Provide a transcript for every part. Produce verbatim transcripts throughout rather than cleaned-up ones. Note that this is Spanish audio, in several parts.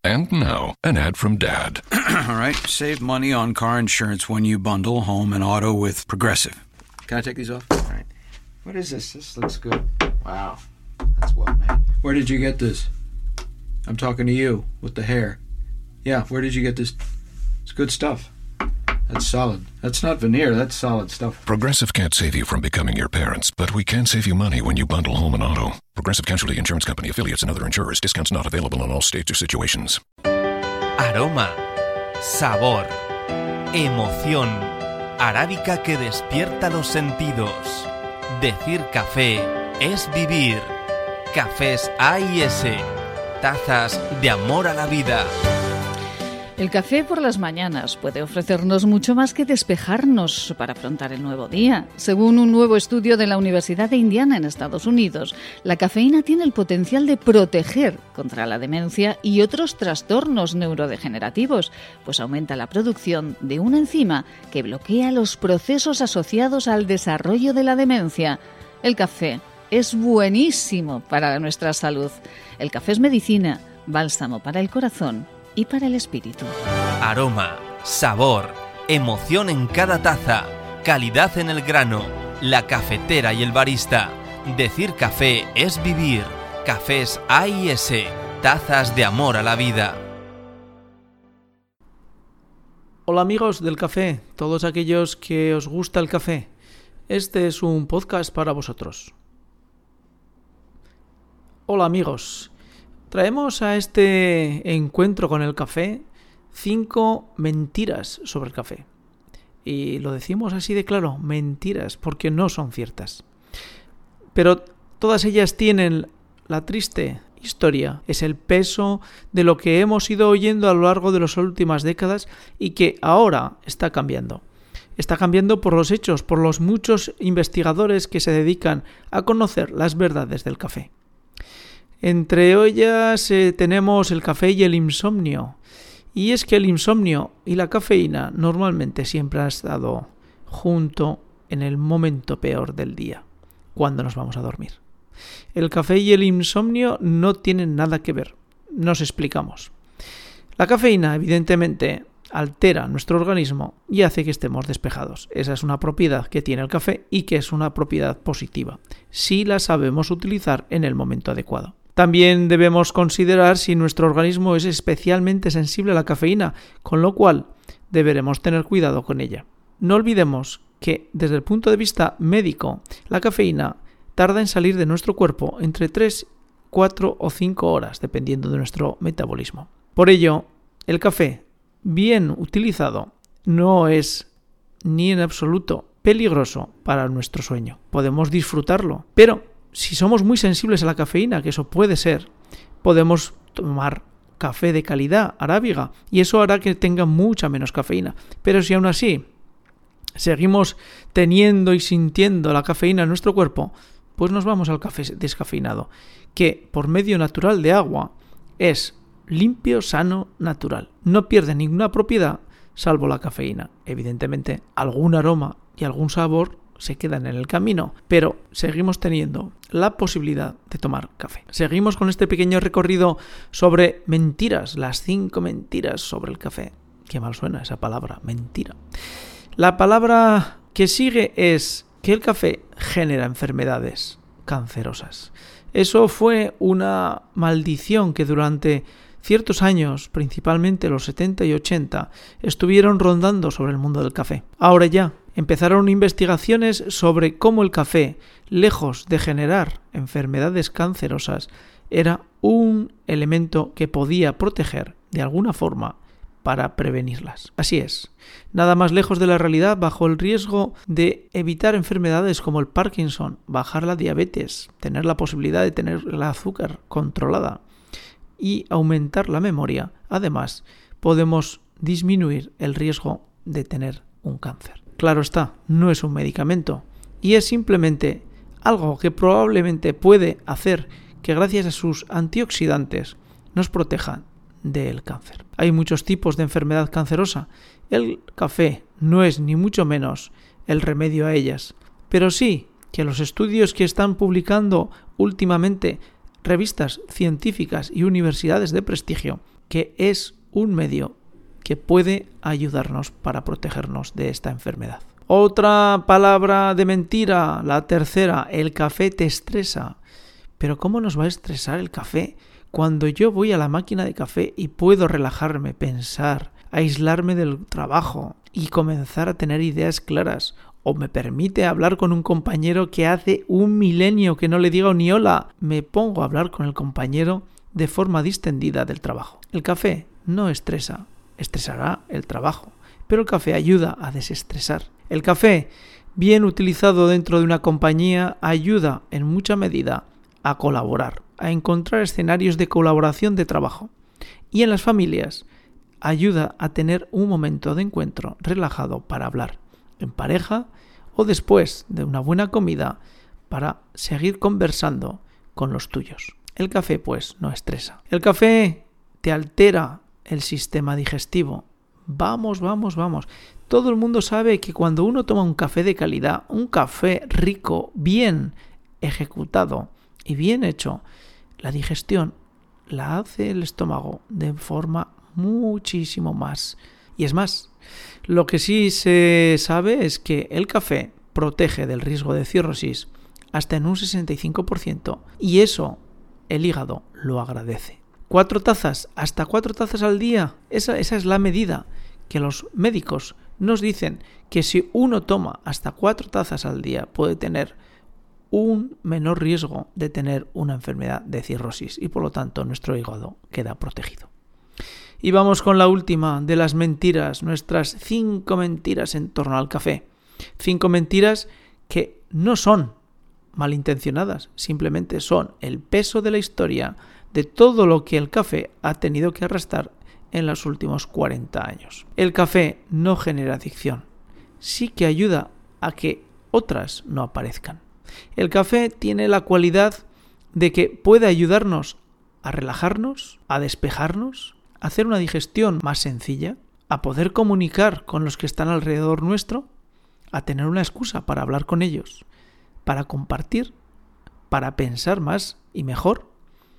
And now, an ad from Dad. All right, save money on car insurance when you bundle home and auto with Progressive. Can I take these off? All right. What is this? This looks good. Wow, that's well made. Where did you get this? I'm talking to you with the hair. Yeah, where did you get this? It's good stuff. That's solid. That's not veneer, that's solid stuff. Progressive can't save you from becoming your parents, but we can save you money when you bundle home and auto. Progressive Casualty Insurance Company, affiliates, and other insurers. Discounts not available in all states or situations. Aroma, sabor, emoción, arábica que despierta los sentidos. Decir café es vivir. Cafés A y S, tazas de amor a la vida. El café por las mañanas puede ofrecernos mucho más que despejarnos para afrontar el nuevo día. Según un nuevo estudio de la Universidad de Indiana en Estados Unidos, la cafeína tiene el potencial de proteger contra la demencia y otros trastornos neurodegenerativos, pues aumenta la producción de una enzima que bloquea los procesos asociados al desarrollo de la demencia. El café es buenísimo para nuestra salud. El café es medicina, bálsamo para el corazón y para el espíritu. Aroma, sabor, emoción en cada taza, calidad en el grano, la cafetera y el barista. Decir café es vivir. Cafés A y S, tazas de amor a la vida. Hola amigos del café, todos aquellos que os gusta el café. Este es un podcast para vosotros. Hola amigos. Traemos a este encuentro con el café cinco mentiras sobre el café. Y lo decimos así de claro, mentiras, porque no son ciertas. Pero todas ellas tienen la triste historia, es el peso de lo que hemos ido oyendo a lo largo de las últimas décadas y que ahora está cambiando. Está cambiando por los hechos, por los muchos investigadores que se dedican a conocer las verdades del café. Entre ellas eh, tenemos el café y el insomnio. Y es que el insomnio y la cafeína normalmente siempre han estado junto en el momento peor del día, cuando nos vamos a dormir. El café y el insomnio no tienen nada que ver. Nos explicamos. La cafeína, evidentemente, altera nuestro organismo y hace que estemos despejados. Esa es una propiedad que tiene el café y que es una propiedad positiva, si la sabemos utilizar en el momento adecuado. También debemos considerar si nuestro organismo es especialmente sensible a la cafeína, con lo cual deberemos tener cuidado con ella. No olvidemos que, desde el punto de vista médico, la cafeína tarda en salir de nuestro cuerpo entre tres, cuatro o cinco horas, dependiendo de nuestro metabolismo. Por ello, el café, bien utilizado, no es ni en absoluto peligroso para nuestro sueño. Podemos disfrutarlo, pero si somos muy sensibles a la cafeína, que eso puede ser, podemos tomar café de calidad arábiga y eso hará que tenga mucha menos cafeína. Pero si aún así seguimos teniendo y sintiendo la cafeína en nuestro cuerpo, pues nos vamos al café descafeinado, que por medio natural de agua es limpio, sano, natural. No pierde ninguna propiedad salvo la cafeína. Evidentemente, algún aroma y algún sabor se quedan en el camino, pero seguimos teniendo la posibilidad de tomar café. Seguimos con este pequeño recorrido sobre mentiras, las cinco mentiras sobre el café. Qué mal suena esa palabra, mentira. La palabra que sigue es que el café genera enfermedades cancerosas. Eso fue una maldición que durante ciertos años, principalmente los setenta y ochenta, estuvieron rondando sobre el mundo del café. Ahora ya empezaron investigaciones sobre cómo el café, lejos de generar enfermedades cancerosas, era un elemento que podía proteger de alguna forma para prevenirlas. Así es, nada más lejos de la realidad, bajo el riesgo de evitar enfermedades como el Parkinson, bajar la diabetes, tener la posibilidad de tener el azúcar controlada y aumentar la memoria. Además, podemos disminuir el riesgo de tener un cáncer. Claro está, no es un medicamento y es simplemente algo que probablemente puede hacer que gracias a sus antioxidantes nos protejan del cáncer. Hay muchos tipos de enfermedad cancerosa. El café no es ni mucho menos el remedio a ellas, pero sí que los estudios que están publicando últimamente revistas científicas y universidades de prestigio que es un medio que puede ayudarnos para protegernos de esta enfermedad. Otra palabra de mentira, la tercera, el café te estresa. Pero ¿cómo nos va a estresar el café? Cuando yo voy a la máquina de café y puedo relajarme, pensar, aislarme del trabajo y comenzar a tener ideas claras, o me permite hablar con un compañero que hace un milenio que no le digo ni hola, me pongo a hablar con el compañero de forma distendida del trabajo. El café no estresa, estresará el trabajo, pero el café ayuda a desestresar. El café, bien utilizado dentro de una compañía, ayuda en mucha medida a colaborar, a encontrar escenarios de colaboración de trabajo. Y en las familias, ayuda a tener un momento de encuentro relajado para hablar, en pareja o después de una buena comida, para seguir conversando con los tuyos. El café, pues, no estresa. El café te altera el sistema digestivo. Vamos, vamos, vamos. Todo el mundo sabe que cuando uno toma un café de calidad, un café rico, bien ejecutado y bien hecho, la digestión la hace el estómago de forma muchísimo más. Y es más, lo que sí se sabe es que el café protege del riesgo de cirrosis hasta en un sesenta y cinco por ciento, y eso el hígado lo agradece. Cuatro tazas, hasta cuatro tazas al día, esa, esa es la medida que los médicos nos dicen, que si uno toma hasta cuatro tazas al día puede tener un menor riesgo de tener una enfermedad de cirrosis y por lo tanto nuestro hígado queda protegido. Y vamos con la última de las mentiras, nuestras cinco mentiras en torno al café. Cinco mentiras que no son malintencionadas, simplemente son el peso de la historia de todo lo que el café ha tenido que arrastrar en los últimos cuarenta años. El café no genera adicción, sí que ayuda a que otras no aparezcan. El café tiene la cualidad de que puede ayudarnos a relajarnos, a despejarnos, a hacer una digestión más sencilla, a poder comunicar con los que están alrededor nuestro, a tener una excusa para hablar con ellos, para compartir, para pensar más y mejor.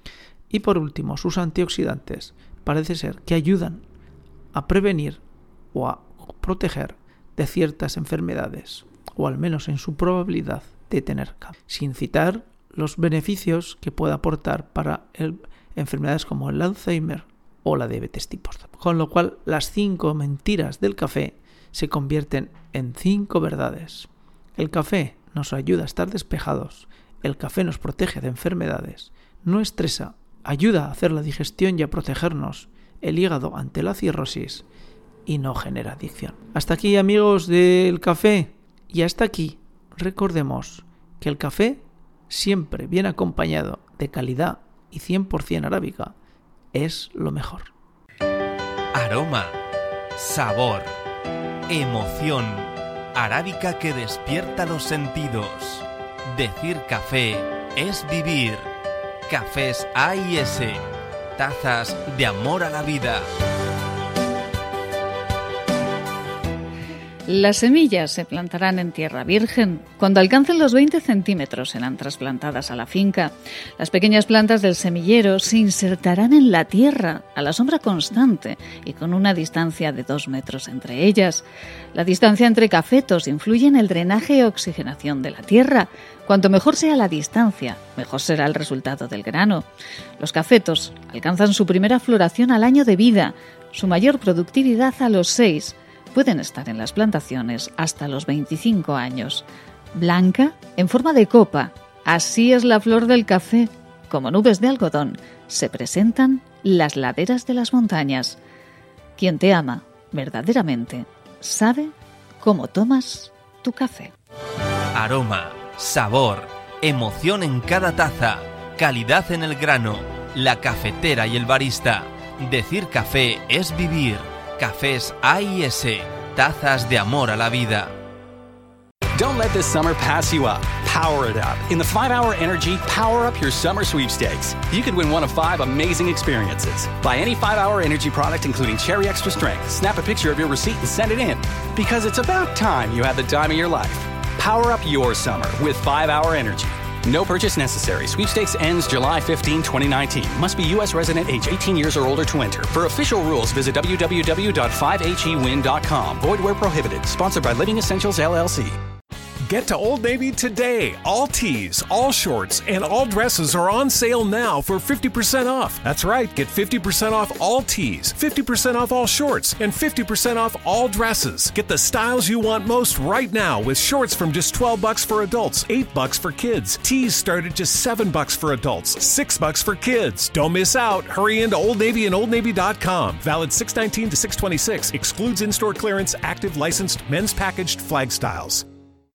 Y por último, sus antioxidantes parece ser que ayudan a prevenir o a proteger de ciertas enfermedades, o al menos en su probabilidad de tener cáncer, sin citar los beneficios que puede aportar para el, enfermedades como el Alzheimer o la diabetes tipo dos. Con lo cual, las cinco mentiras del café se convierten en cinco verdades. El café nos ayuda a estar despejados, el café nos protege de enfermedades, no estresa, ayuda a hacer la digestión y a protegernos el hígado ante la cirrosis y no genera adicción. Hasta aquí, amigos del café, y hasta aquí recordemos que el café, siempre bien acompañado de calidad y cien por ciento arábica, es lo mejor. Aroma, sabor, emoción, arábica que despierta los sentidos. Decir café es vivir. Cafés A y S, tazas de amor a la vida. Las semillas se plantarán en tierra virgen. Cuando alcancen los veinte centímetros serán trasplantadas a la finca. Las pequeñas plantas del semillero se insertarán en la tierra a la sombra constante y con una distancia de dos metros entre ellas. La distancia entre cafetos influye en el drenaje y oxigenación de la tierra. Cuanto mejor sea la distancia, mejor será el resultado del grano. Los cafetos alcanzan su primera floración al año de vida, su mayor productividad a los seis. Pueden estar en las plantaciones hasta los veinticinco años. Blanca, en forma de copa. Así es la flor del café. Como nubes de algodón, se presentan las laderas de las montañas. Quien te ama verdaderamente sabe cómo tomas tu café. Aroma, sabor, emoción en cada taza, calidad en el grano, la cafetera y el barista. Decir café es vivir. Cafés A y S, tazas de amor a la vida. Don't let this summer pass you up. Power it up in the five hour Energy Power Up Your Summer Sweepstakes. You could win one of five amazing experiences. Buy any five hour Energy product, including Cherry Extra Strength. Snap a picture of your receipt and send it in. Because it's about time you had the time of your life. Power up your summer with five hour Energy. No purchase necessary. Sweepstakes ends July fifteenth, twenty nineteen. Must be U S resident age eighteen years or older to enter. For official rules, visit w w w dot five h e win dot com. Void where prohibited. Sponsored by Living Essentials, L L C. Get to Old Navy today. All tees, all shorts, and all dresses are on sale now for fifty percent off. That's right, get fifty percent off all tees, fifty percent off all shorts, and fifty percent off all dresses. Get the styles you want most right now with shorts from just twelve bucks for adults, eight bucks for kids. Tees start at just seven bucks for adults, six bucks for kids. Don't miss out. Hurry into Old Navy and old navy dot com. Valid six nineteen to six twenty-six. Excludes in-store clearance, active licensed men's packaged flag styles.